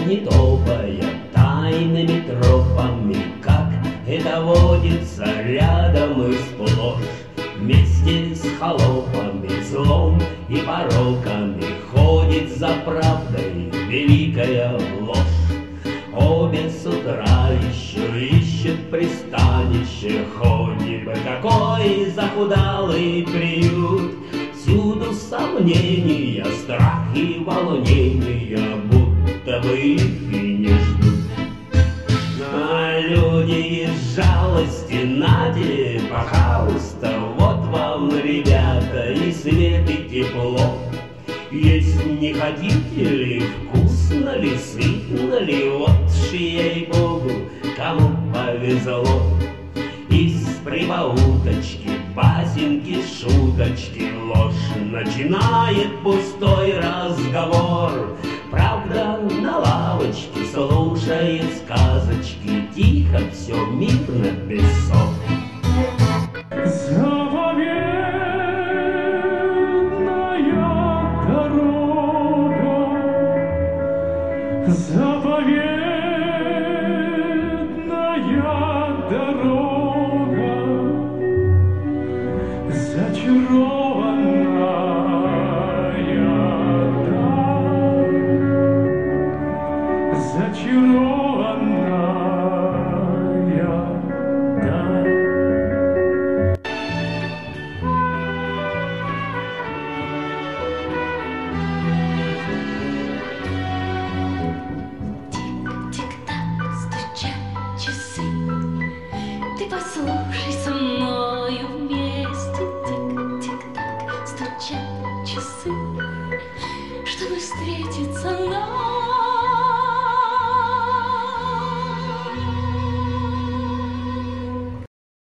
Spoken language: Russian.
не топая тайными тропами, как это водится рядом и сплошь. Вместе с холопами, злом и пороками ходит за правдой великая ложь. Обе с утра еще ищут пристанище, хоть бы какой захудалый приют. Всюду сомнения, страх и волнения, будто бы их и не ждут. А люди из жалости, нате, пожалуйста, вот вам, ребята, и свет, и тепло. Есть не хотите ли, вкусно ли, сытно ли, вот ж ей-богу, кому повезло. Из прибауточки, басенки, шуточки, ложь начинает пустой разговор. Правда, на лавочке слушает сказочки, тихо, все мирно, без ссор. Заповедная дорога, зачарованная даль, зачарованная даль. Ты послушай со мною вместе, тик-тик-так стучат часы, чтобы встретиться нам.